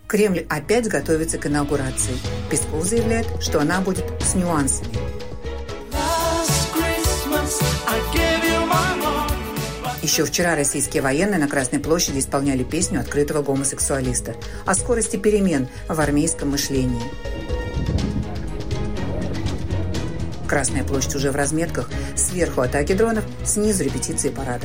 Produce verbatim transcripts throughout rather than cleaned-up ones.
Кремль опять готовится к инаугурации. Песков заявляет, что она будет с нюансами. Еще вчера российские военные на Красной площади исполняли песню открытого гомосексуалиста о скорости перемен в армейском мышлении. Красная площадь уже в разметках. Сверху атаки дронов, снизу репетиции парада.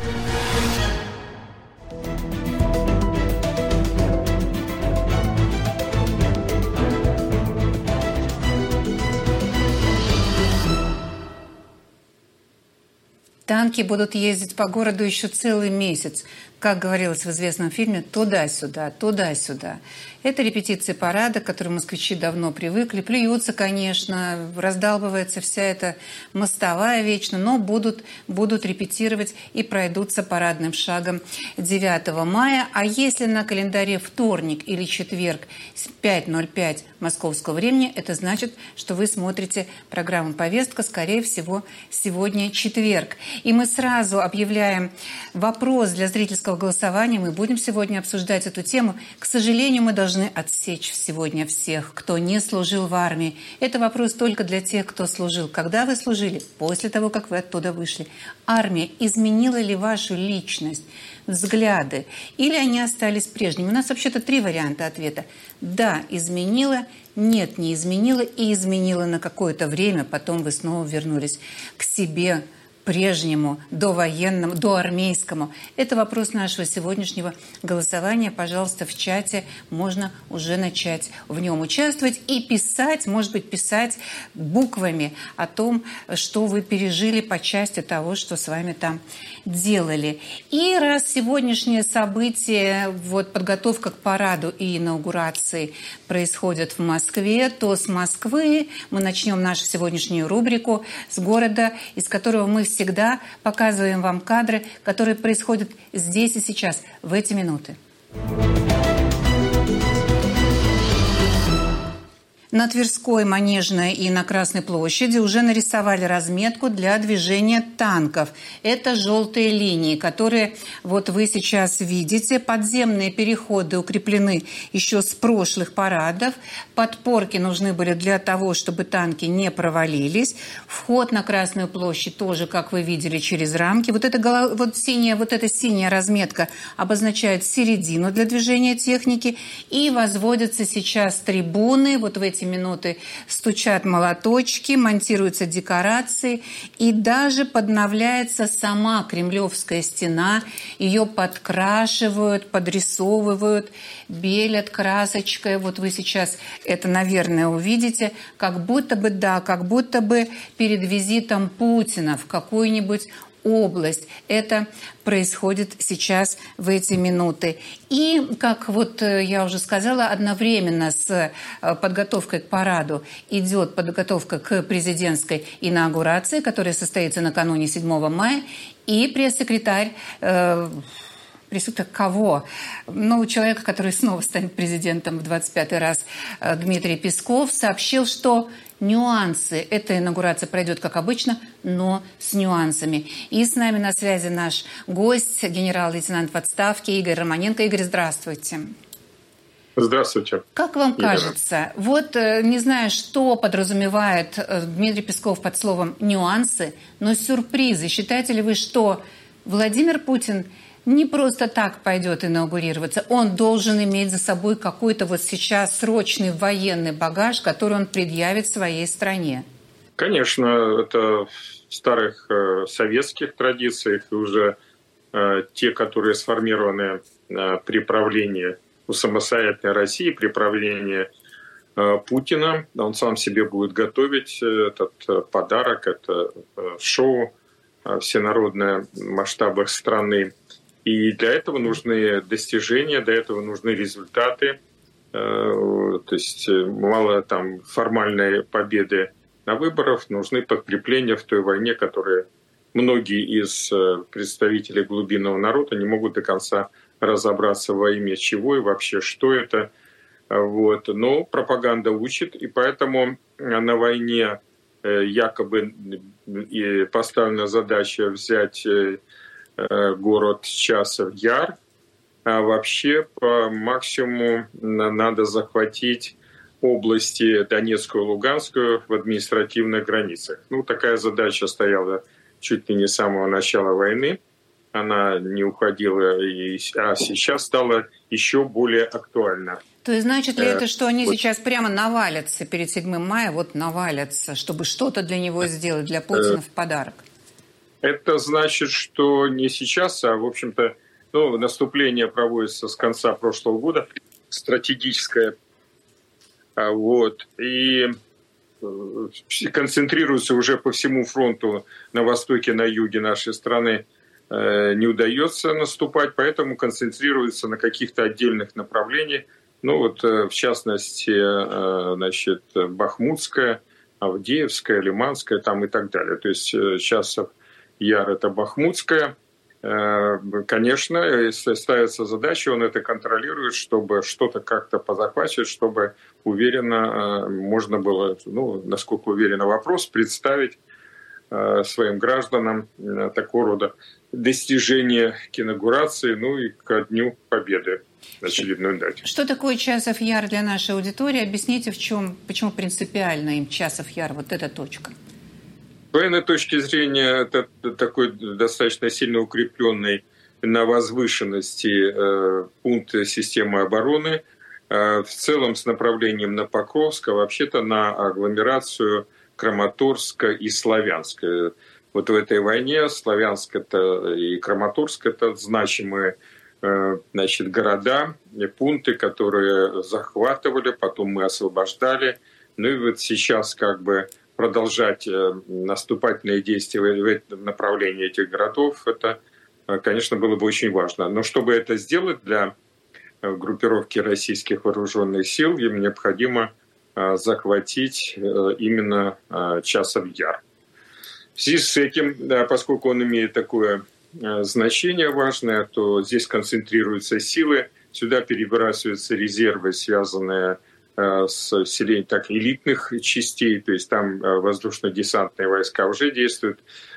Танки будут ездить по городу еще целый месяц. Как говорилось в известном фильме, туда-сюда, туда-сюда. Это репетиции парада, к которым москвичи давно привыкли. Плюются, конечно, раздалбывается вся эта мостовая вечно, но будут, будут репетировать и пройдутся парадным шагом девятого мая. А если на календаре вторник или четверг пять ноль пять московского времени, это значит, что вы смотрите программу «Повестка», скорее всего, сегодня четверг. И мы сразу объявляем вопрос для зрительского голосования. Мы будем сегодня обсуждать эту тему. К сожалению, мы должны отсечь сегодня всех, кто не служил в армии. Это вопрос только для тех, кто служил. Когда вы служили? После того, как вы оттуда вышли. Армия изменила ли вашу личность, взгляды? Или они остались прежними? У нас вообще-то три варианта ответа. Да, изменила. Нет, не изменила. И изменила на какое-то время. Потом вы снова вернулись к себе, прежнему, довоенному, доармейскому. Это вопрос нашего сегодняшнего голосования. Пожалуйста, в чате можно уже начать в нем участвовать и писать, может быть, писать буквами о том, что вы пережили по части того, что с вами там делали. И раз сегодняшнее событие, вот подготовка к параду и инаугурации происходит в Москве, то с Москвы мы начнем нашу сегодняшнюю рубрику с города, из которого мы всегда показываем вам кадры, которые происходят здесь и сейчас, в эти минуты. На Тверской, Манежной и на Красной площади уже нарисовали разметку для движения танков. Это желтые линии, которые вот вы сейчас видите. Подземные переходы укреплены еще с прошлых парадов. Подпорки нужны были для того, чтобы танки не провалились. Вход на Красную площадь тоже, как вы видели, через рамки. Вот эта, вот синяя, вот эта синяя разметка обозначает середину для движения техники. И возводятся сейчас трибуны. Вот в эти минуты стучат молоточки, монтируются декорации, и даже подновляется сама Кремлевская стена. Ее подкрашивают, подрисовывают, белят красочкой. Вот вы сейчас это, наверное, увидите. Как будто бы, да, как будто бы перед визитом Путина в какую-нибудь область. Это происходит сейчас в эти минуты. И, как вот я уже сказала, одновременно с подготовкой к параду идет подготовка к президентской инаугурации, которая состоится накануне седьмого мая, и пресс-секретарь э, Присутствие кого? Ну, человека, который снова станет президентом в двадцать пятый раз, Дмитрий Песков, сообщил, что нюансы. Эта инаугурация пройдет, как обычно, но с нюансами. И с нами на связи наш гость, генерал-лейтенант в отставке Игорь Романенко. Игорь, здравствуйте. Здравствуйте. Как вам кажется, вот не знаю, что подразумевает Дмитрий Песков под словом «нюансы», но сюрпризы. Считаете ли вы, что Владимир Путин не просто так пойдет инаугурироваться, он должен иметь за собой какой-то вот сейчас срочный военный багаж, который он предъявит своей стране? Конечно, это в старых э, советских традициях, и уже э, те, которые сформированы э, при правлении у самостоятельной России, при правлении э, Путина. Он сам себе будет готовить этот э, подарок, это э, шоу э, всенародное в масштабах страны. И для этого нужны достижения, для этого нужны результаты. То есть мало там формальной победы на выборах, нужны подкрепления в той войне, которые многие из представителей глубинного народа не могут до конца разобраться во имя чего и вообще что это. Вот. Но пропаганда учит, и поэтому на войне якобы поставлена задача взять город Часов Яр, А вообще по максимуму надо захватить области Донецкую и Луганскую в административных границах. Ну, такая задача стояла чуть ли не с самого начала войны. Она не уходила, а сейчас стала еще более актуальна. То есть значит ли это, что они сейчас прямо навалятся перед седьмым мая, вот навалятся, чтобы что-то для него сделать, для Путина в подарок? Это значит, что не сейчас, а, в общем-то, ну, наступление проводится с конца прошлого года, стратегическое, вот, и концентрируется уже по всему фронту на востоке, на юге нашей страны, не удается наступать, поэтому концентрируется на каких-то отдельных направлениях. Ну вот, в частности, значит, Бахмутская, Авдеевская, Лиманская там и так далее. То есть Часов Яр — это Бахмутская. Конечно, ставится задача, он это контролирует, чтобы что-то как-то позахватить, чтобы уверенно можно было, ну, насколько уверенно вопрос, представить своим гражданам такого рода достижения к инаугурации, ну и ко Дню Победы, очередной дате. Что такое Часов Яр для нашей аудитории? Объясните, в чем, почему принципиально им Часов Яр, вот эта точка? С военной точки зрения, это такой достаточно сильно укрепленный на возвышенности э, пункт системы обороны, э, в целом с направлением на Покровск, а вообще-то на агломерацию Краматорска и Славянска. Вот в этой войне Славянск это и Краматорск — это значимые э, значит, города, пункты, которые захватывали, потом мы освобождали. Ну и вот сейчас как бы продолжать наступательные действия в этом направлении этих городов, это, конечно, было бы очень важно. Но чтобы это сделать для группировки российских вооруженных сил, им необходимо захватить именно Часов Яр. В связи с этим, поскольку он имеет такое значение важное, то здесь концентрируются силы, сюда перебрасываются резервы, связанные с усилением так элитных частей, то есть там воздушно-десантные войска уже действуют,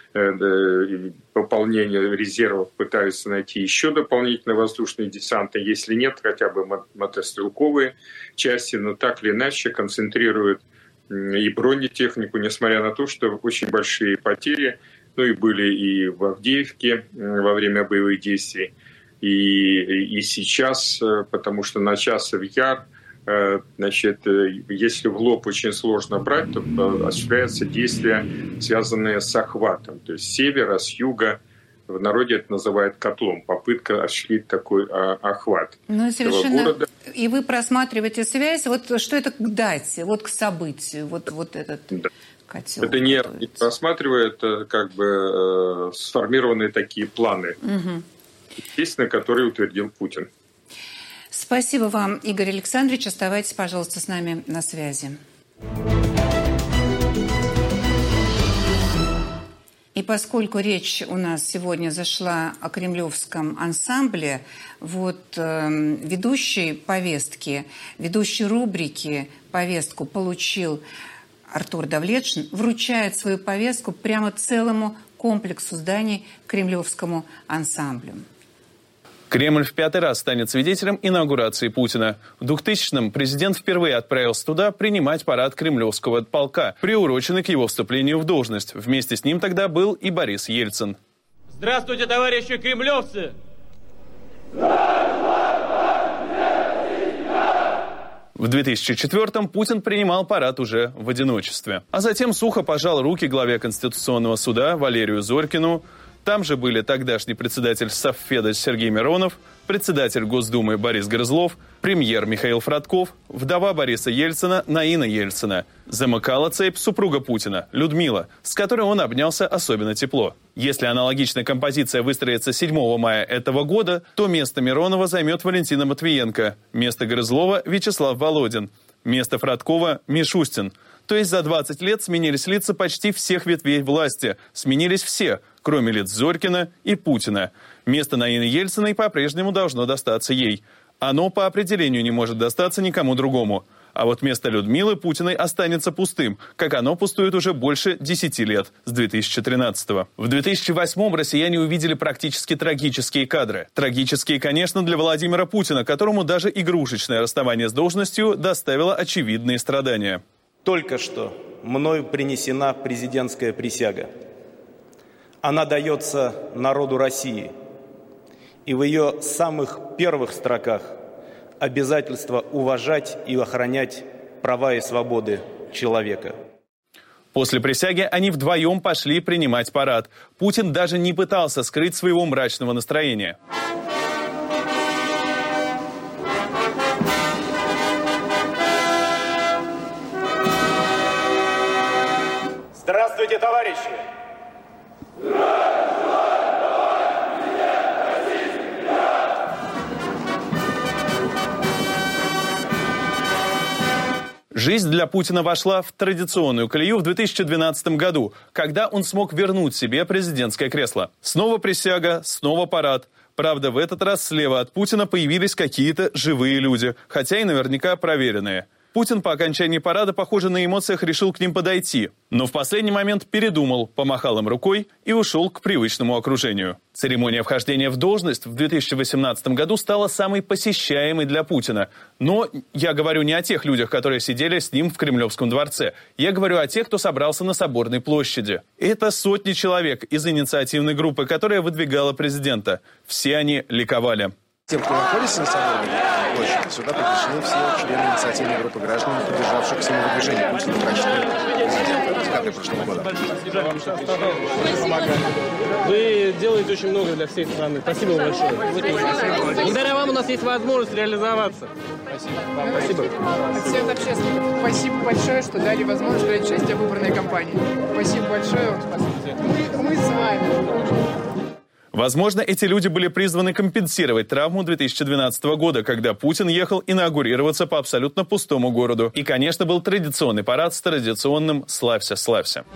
пополнение резервов пытаются найти еще дополнительные воздушные десанты, если нет, хотя бы мотострелковые части, но так или иначе концентрируют и бронетехнику, несмотря на то, что очень большие потери, ну и были и в Авдеевке во время боевых действий, и, и сейчас, потому что на Часов Яр, значит, если в лоб очень сложно брать, то осуществляются действия, связанные с охватом. То есть с севера, с юга, в народе это называют котлом, попытка осуществить такой а, охват. Ну, совершенно. Города. И вы просматриваете связь, вот что это к дате, вот к событию, вот, вот этот да. котел. Это не, не просматриваю, это как бы э, сформированные такие планы, угу. естественно, которые утвердил Путин. Спасибо вам, Игорь Александрович. Оставайтесь, пожалуйста, с нами на связи. И поскольку речь у нас сегодня зашла о кремлевском ансамбле, вот э, ведущий повестки, ведущий рубрики повестку получил Артур Давлетшин, вручает свою повестку прямо целому комплексу зданий кремлевскому ансамблю. Кремль в пятый раз станет свидетелем инаугурации Путина. В двухтысячном президент впервые отправился туда принимать парад кремлевского полка, приуроченный к его вступлению в должность. Вместе с ним тогда был и Борис Ельцин. Здравствуйте, товарищи кремлевцы! В две тысячи четвёртом Путин принимал парад уже в одиночестве. А затем сухо пожал руки главе Конституционного суда Валерию Зорькину. Там же были тогдашний председатель Совфеда Сергей Миронов, председатель Госдумы Борис Грызлов, премьер Михаил Фродков, вдова Бориса Ельцина Наина Ельцина. Замыкала цепь супруга Путина, Людмила, с которой он обнялся особенно тепло. Если аналогичная композиция выстроится седьмого мая этого года, то место Миронова займет Валентина Матвиенко, место Грызлова – Вячеслав Володин, место Фродкова – Мишустин. То есть за двадцать лет сменились лица почти всех ветвей власти. Сменились все, кроме лиц Зорькина и Путина. Место Наины Ельциной по-прежнему должно достаться ей. Оно по определению не может достаться никому другому. А вот место Людмилы Путиной останется пустым, как оно пустует уже больше десяти лет, с две тысячи тринадцатого. В две тысячи восьмом россияне увидели практически трагические кадры. Трагические, конечно, для Владимира Путина, которому даже игрушечное расставание с должностью доставило очевидные страдания. Только что мною принесена президентская присяга. Она дается народу России. И в ее самых первых строках обязательство уважать и охранять права и свободы человека. После присяги они вдвоем пошли принимать парад. Путин даже не пытался скрыть своего мрачного настроения. Здравствуйте, товарищи! Жизнь для Путина вошла в традиционную колею в две тысячи двенадцатом году, когда он смог вернуть себе президентское кресло. Снова присяга, снова парад. Правда, в этот раз слева от Путина появились какие-то живые люди, хотя и наверняка проверенные. Путин по окончании парада, похоже, на эмоциях решил к ним подойти. Но в последний момент передумал, помахал им рукой и ушел к привычному окружению. Церемония вхождения в должность в две тысячи восемнадцатом году стала самой посещаемой для Путина. Но я говорю не о тех людях, которые сидели с ним в Кремлевском дворце. Я говорю о тех, кто собрался на Соборной площади. Это сотни человек из инициативной группы, которая выдвигала президента. Все они ликовали. Тем, кто находится на Соборной площади, сюда приглашены все члены инициативной группы граждан, поддержавших самовыдвижение Путина в качестве президента в декабре прошлого года. Вы делаете очень много для всей страны. Спасибо вам большое. Благодаря вам у нас есть возможность реализоваться. Спасибо. Вам спасибо. От всех общественников спасибо большое, что дали возможность принять участие в выборной кампании. Спасибо большое. Мы, мы с вами. Возможно, эти люди были призваны компенсировать травму две тысячи двенадцатого года, когда Путин ехал инаугурироваться по абсолютно пустому городу. И, конечно, был традиционный парад с традиционным «Славься, славься».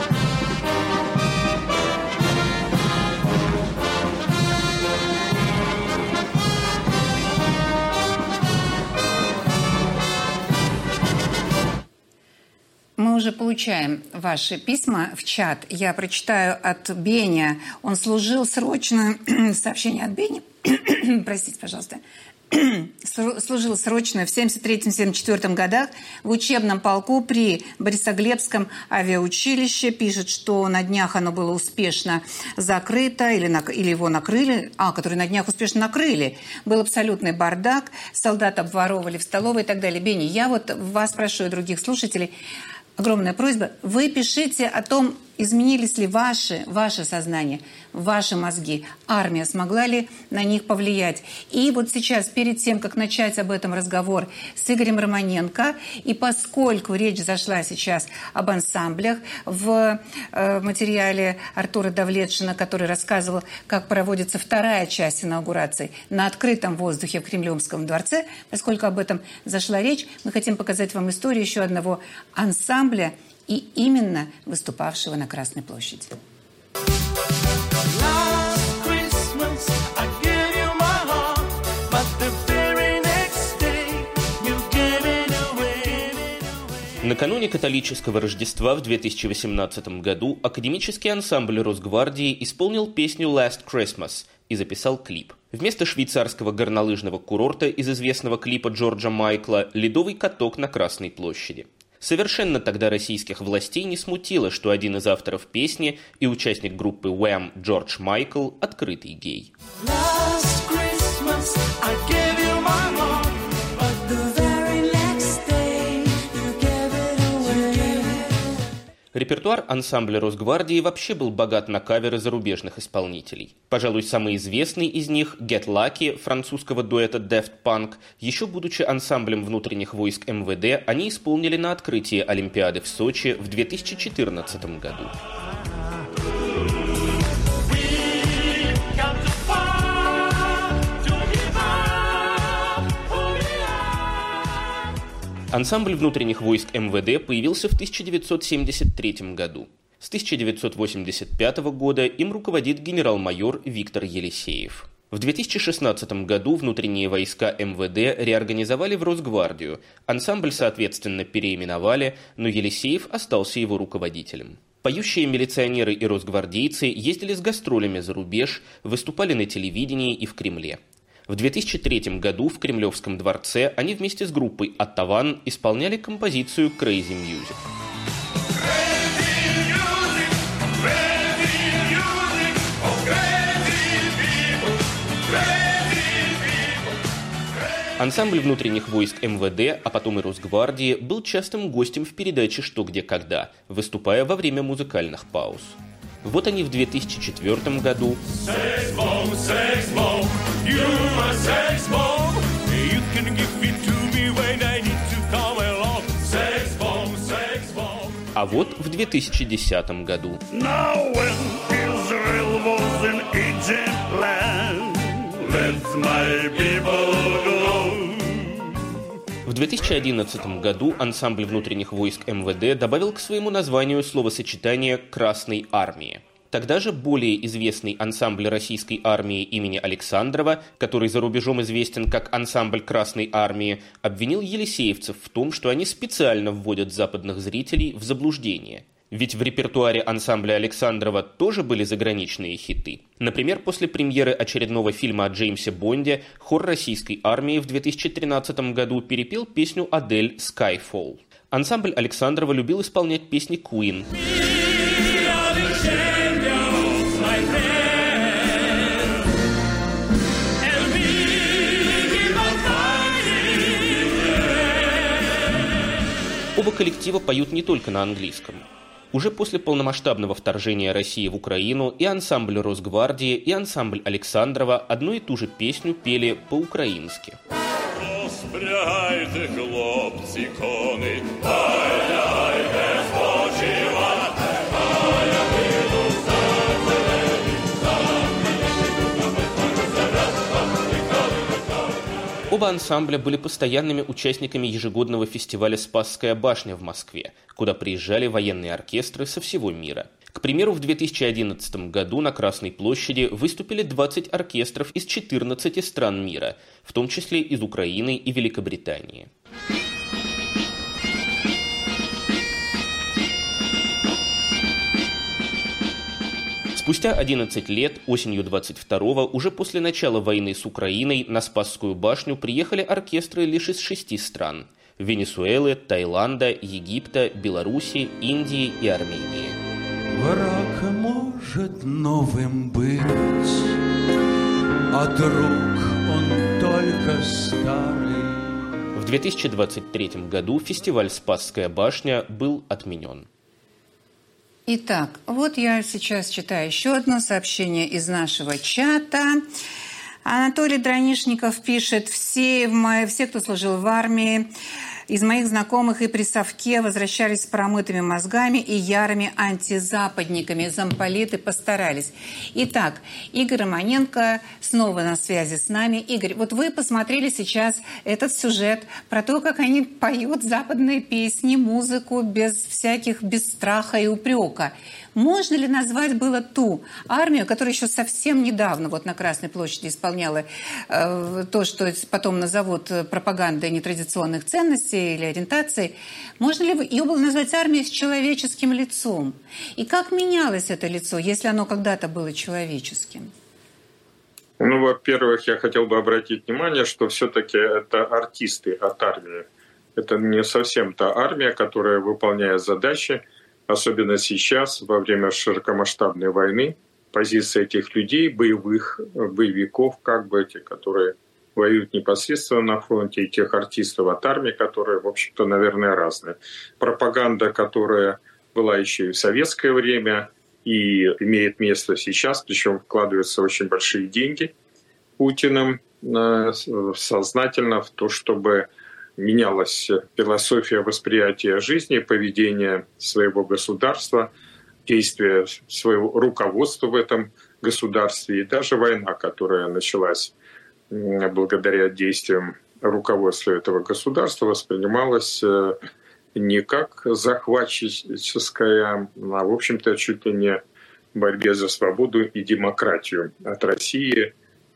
Мы уже получаем ваши письма в чат. Я прочитаю от Беня. Он служил срочно... Сообщение от Бени. Простите, пожалуйста. Служил срочно в семьдесят третьем — семьдесят четвёртом годах в учебном полку при Борисоглебском авиаучилище. Пишет, что на днях оно было успешно закрыто, или, на, или его накрыли, а, который на днях успешно накрыли. Был абсолютный бардак, солдат обворовывали в столовой и так далее. Бенни, я вот вас прошу и других слушателей, огромная просьба, вы пишите о том, изменились ли ваши, ваше сознание, ваши мозги, армия смогла ли на них повлиять. И вот сейчас, перед тем, как начать об этом разговор с Игорем Романенко, и поскольку речь зашла сейчас об ансамблях в э, материале Артура Давлетшина, который рассказывал, как проводится вторая часть инаугурации на открытом воздухе в Кремлевском дворце, поскольку об этом зашла речь, мы хотим показать вам историю еще одного ансамбля, и именно выступавшего на Красной площади. Накануне католического Рождества в две тысячи восемнадцатом году академический ансамбль Росгвардии исполнил песню «Last Christmas» и записал клип. Вместо швейцарского горнолыжного курорта из известного клипа Джорджа Майкла ледовый каток на Красной площади. Совершенно тогда российских властей не смутило, что один из авторов песни и участник группы Wham Джордж Майкл – открытый гей. Репертуар ансамбля Росгвардии вообще был богат на каверы зарубежных исполнителей. Пожалуй, самый известный из них – Get Lucky французского дуэта Daft Punk. Еще будучи ансамблем внутренних войск эм вэ дэ, они исполнили на открытии Олимпиады в Сочи в две тысячи четырнадцатом году. Ансамбль внутренних войск эм вэ дэ появился в тысяча девятьсот семьдесят третьем году. С тысяча девятьсот восемьдесят пятого года им руководит генерал-майор Виктор Елисеев. В две тысячи шестнадцатом году внутренние войска эм вэ дэ реорганизовали в Росгвардию. Ансамбль, соответственно, переименовали, но Елисеев остался его руководителем. Поющие милиционеры и росгвардейцы ездили с гастролями за рубеж, выступали на телевидении и в Кремле. В две тысячи третьем году в Кремлевском дворце они вместе с группой «Оттаван» исполняли композицию «Crazy Music». Ансамбль внутренних войск эм вэ дэ, а потом и Росгвардии, был частым гостем в передаче «Что, где, когда», выступая во время музыкальных пауз. Вот они в две тысячи четвёртом году. А вот в две тысячи десятом году. В две тысячи одиннадцатом году ансамбль внутренних войск эм вэ дэ добавил к своему названию словосочетание «Красной армии». Тогда же более известный ансамбль российской армии имени Александрова, который за рубежом известен как ансамбль Красной армии, обвинил елисеевцев в том, что они специально вводят западных зрителей в заблуждение. Ведь в репертуаре ансамбля Александрова тоже были заграничные хиты. Например, после премьеры очередного фильма о Джеймсе Бонде хор российской армии в две тысячи тринадцатом году перепел песню Адель «Skyfall». Ансамбль Александрова любил исполнять песни Queen. Оба коллектива поют не только на английском. Уже после полномасштабного вторжения России в Украину и ансамбль Росгвардии, и ансамбль Александрова одну и ту же песню пели по-украински. Оба ансамбля были постоянными участниками ежегодного фестиваля «Спасская башня» в Москве, куда приезжали военные оркестры со всего мира. К примеру, в две тысячи одиннадцатом году на Красной площади выступили двадцать оркестров из четырнадцати стран мира, в том числе из Украины и Великобритании. Спустя одиннадцать лет, осенью двадцать второго, уже после начала войны с Украиной, на Спасскую башню приехали оркестры лишь из шести стран – Венесуэлы, Таиланда, Египта, Беларуси, Индии и Армении. Враг может новым быть, а друг он только старый. В две тысячи двадцать третьем году фестиваль «Спасская башня» был отменен. Итак, вот я сейчас читаю еще одно сообщение из нашего чата. Анатолий Дранишников пишет: все, мои, все, кто служил в армии, из моих знакомых и при совке возвращались с промытыми мозгами и ярыми антизападниками. Замполиты постарались. Итак, Игорь Романенко снова на связи с нами. Игорь, вот вы посмотрели сейчас этот сюжет про то, как они поют западные песни, музыку без всяких, без страха и упрека. Можно ли назвать было ту армию, которая еще совсем недавно вот на Красной площади исполняла э, то, что потом назовут пропагандой нетрадиционных ценностей или ориентаций, можно ли ее было назвать армией с человеческим лицом? И как менялось это лицо, если оно когда-то было человеческим? Ну, во-первых, я хотел бы обратить внимание, что все-таки это артисты от армии. Это не совсем та армия, которая, выполняя задачи, особенно сейчас, во время широкомасштабной войны, позиция этих людей, боевых, боевиков, как бы эти, которые воюют непосредственно на фронте, и тех артистов от армии, которые, в общем-то, наверное, разные. Пропаганда, которая была еще и в советское время, и имеет место сейчас, причем вкладываются очень большие деньги Путиным сознательно в то, чтобы менялась философия восприятия жизни, поведение своего государства, действия своего руководства в этом государстве. И даже война, которая началась благодаря действиям руководства этого государства, воспринималась не как захватческая, а, в общем-то, чуть ли не борьбе за свободу и демократию от России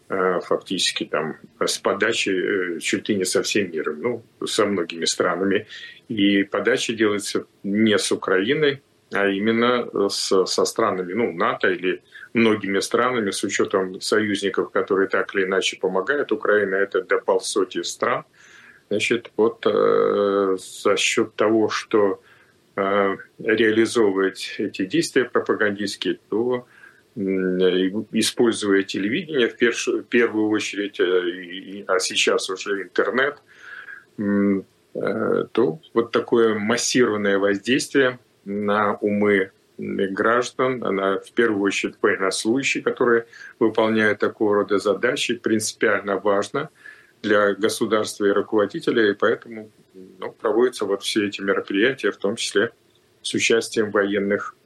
фактически там с подачи чуть ли не со всем миром, ну, со многими странами. И подача делается не с Украиной, а именно с, со странами, ну, НАТО или многими странами, с учетом союзников, которые так или иначе помогают Украине, это до полсотни стран. Значит, вот э, за счет того, что э, реализовывать эти действия пропагандистские, то используя телевидение в первую, в первую очередь, а сейчас уже интернет, то вот такое массированное воздействие на умы граждан, на, в первую очередь военнослужащих, которые выполняют такого рода задачи, принципиально важно для государства и руководителя, и поэтому ну, проводятся вот все эти мероприятия, в том числе с участием военных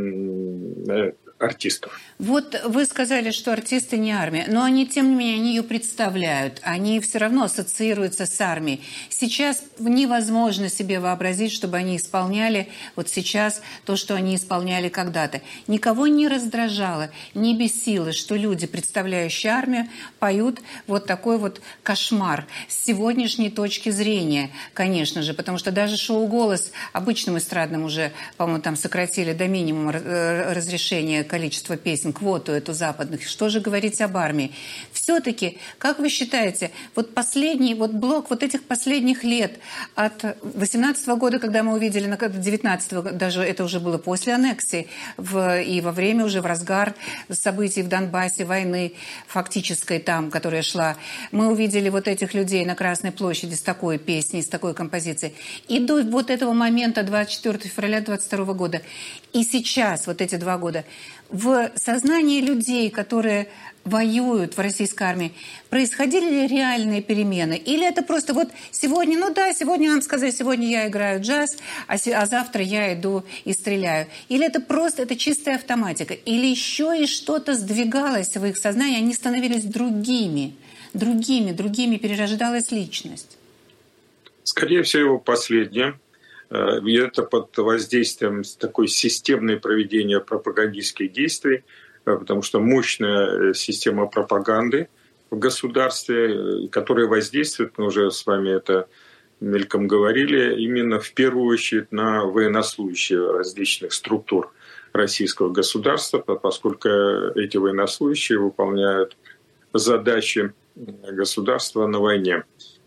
артистов. Вот вы сказали, что артисты не армия, но они, тем не менее, они ее представляют, они все равно ассоциируются с армией. Сейчас невозможно себе вообразить, чтобы они исполняли вот сейчас то, что они исполняли когда-то. Никого не раздражало, не бесило, что люди, представляющие армию, поют вот такой вот кошмар с сегодняшней точки зрения, конечно же, потому что даже шоу «Голос» обычным эстрадным уже, по-моему, там сократили до минимума разрешения количество песен, квоту эту западных. Что же говорить об армии? Все-таки, как вы считаете, вот последний вот блок вот этих последних лет от восемнадцатого года, когда мы увидели, на девятнадцатого, даже это уже было после аннексии, в, и во время уже в разгар событий в Донбассе, войны фактической там, которая шла, мы увидели вот этих людей на Красной площади с такой песней, с такой композицией. И до вот этого момента двадцать четвёртого февраля двадцать второго года. И сейчас, вот эти два года, в сознании людей, которые воюют в российской армии, происходили ли реальные перемены? Или это просто вот сегодня, ну да, сегодня нам сказали, сегодня я играю джаз, а, а завтра я иду и стреляю? Или это просто, это чистая автоматика? Или еще и что-то сдвигалось в их сознании, они становились другими, другими, другими, перерождалась личность? Скорее всего, последнее. И это под воздействием такой системной проведения пропагандистских действий, потому что мощная система пропаганды в государстве, которая воздействует, мы уже с вами это мельком говорили, именно в первую очередь на военнослужащих различных структур российского государства, поскольку эти военнослужащие выполняют задачи государства на войне.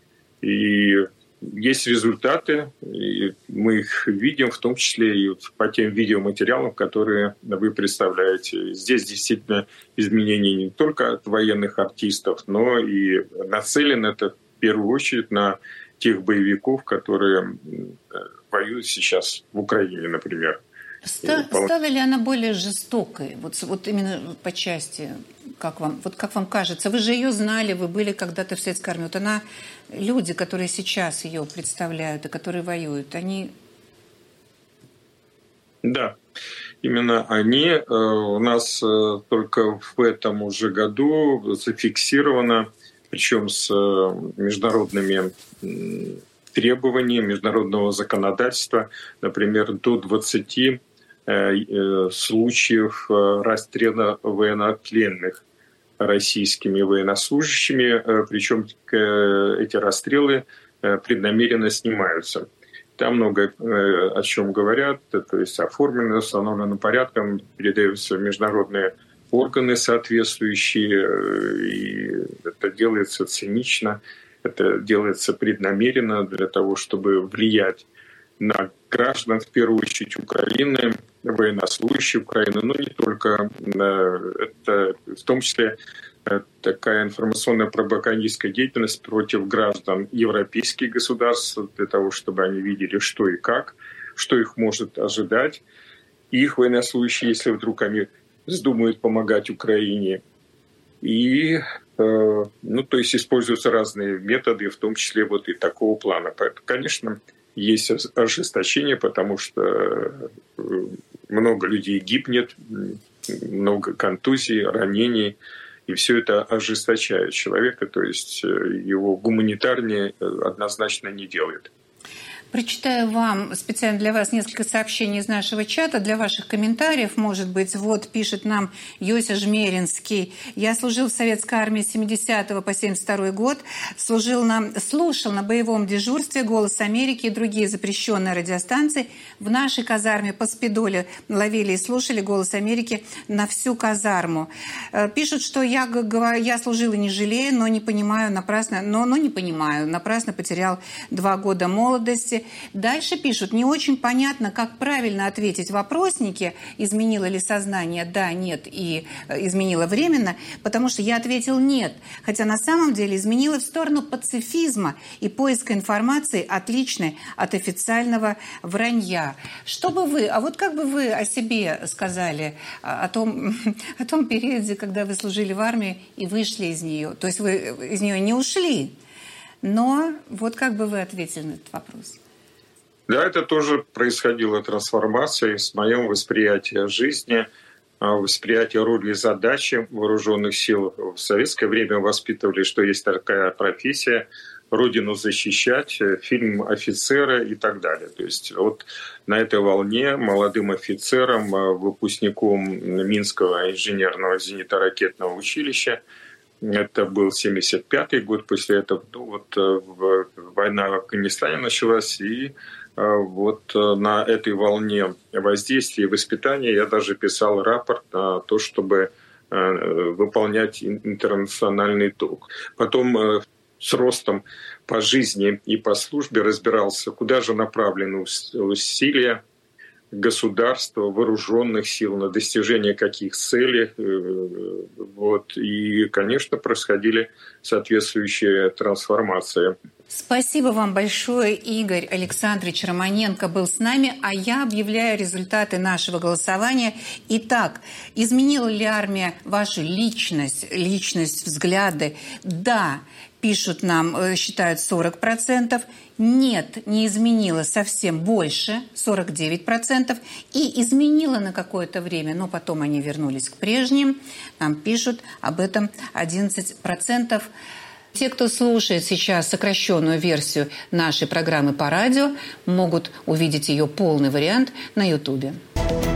И есть результаты, и мы их видим, в том числе и по тем видеоматериалам, которые вы представляете. Здесь действительно изменения не только от военных артистов, но и нацелено это в первую очередь на тех боевиков, которые воюют сейчас в Украине, например. Стала ли она более жестокой? Вот, вот именно по части, как вам, вот как вам кажется? Вы же ее знали, вы были когда-то в советской армии. Вот она, люди, которые сейчас ее представляют и которые воюют, они... Да, именно они. У нас только в этом уже году зафиксировано, причем с международными требованиями международного законодательства, например, до двадцати случаев расстрела военнопленных российскими военнослужащими, причем эти расстрелы преднамеренно снимаются. Там много о чем говорят, то есть оформлено установленным порядком, передаются в международные органы соответствующие, и это делается цинично, это делается преднамеренно для того, чтобы влиять на граждан, в первую очередь Украины, военнослужащих Украины, но не только. Это в том числе такая информационная пропагандистская деятельность против граждан европейских государств, для того, чтобы они видели, что и как, что их может ожидать. И их военнослужащие, если вдруг они вздумают помогать Украине. И, ну, то есть используются разные методы, в том числе вот и такого плана. Поэтому, конечно, есть ожесточение, потому что много людей гибнет, много контузий, ранений, и все это ожесточает человека, то есть его гуманитарнее однозначно не делает. Прочитаю вам специально для вас несколько сообщений из нашего чата, для ваших комментариев, может быть. Вот пишет нам Йося Жмеринский. Я служил в советской армии с семидесятого по семьдесят второй год, служил на, слушал на боевом дежурстве «Голос Америки» и другие запрещенные радиостанции. В нашей казарме по спидоле ловили и слушали «Голос Америки» на всю казарму. Пишут, что я, я служил и не жалею, но не понимаю напрасно, но, но не понимаю, напрасно потерял два года молодости. Дальше пишут, не очень понятно, как правильно ответить в вопроснике, изменило ли сознание, да, нет, и изменило временно, потому что я ответил нет, хотя на самом деле изменило в сторону пацифизма и поиска информации, отличной от официального вранья. Что бы вы, а вот как бы вы о себе сказали, о том, о том периоде, когда вы служили в армии и вышли из нее, то есть вы из нее не ушли, но вот как бы вы ответили на этот вопрос? Да, это тоже происходила трансформация с моем восприятием жизни, восприятие роли и задачи вооруженных сил. В советское время воспитывали, что есть такая профессия — Родину защищать, фильм «Офицеры» и так далее. То есть вот на этой волне молодым офицером, выпускником Минского инженерного зенитно-ракетного училища, это был семьдесят пятый год, после этого ну, вот, война в Афганистане началась, и вот на этой волне воздействия и воспитания я даже писал рапорт на то, чтобы выполнять интернациональный долг. Потом с ростом по жизни и по службе разбирался, куда же направлены усилия государства, вооруженных сил, на достижение каких целей. Вот. И, конечно, происходили соответствующие трансформации. Спасибо вам большое. Игорь Александрович Романенко был с нами, а я объявляю результаты нашего голосования. Итак, изменила ли армия вашу личность, личность, взгляды? Да, пишут нам, считают сорок процентов. Нет, не изменила совсем больше, сорок девять процентов. И изменила на какое-то время, но потом они вернулись к прежним. Нам пишут об этом одиннадцать процентов. Те, кто слушает сейчас сокращенную версию нашей программы по радио, могут увидеть ее полный вариант на Ютубе.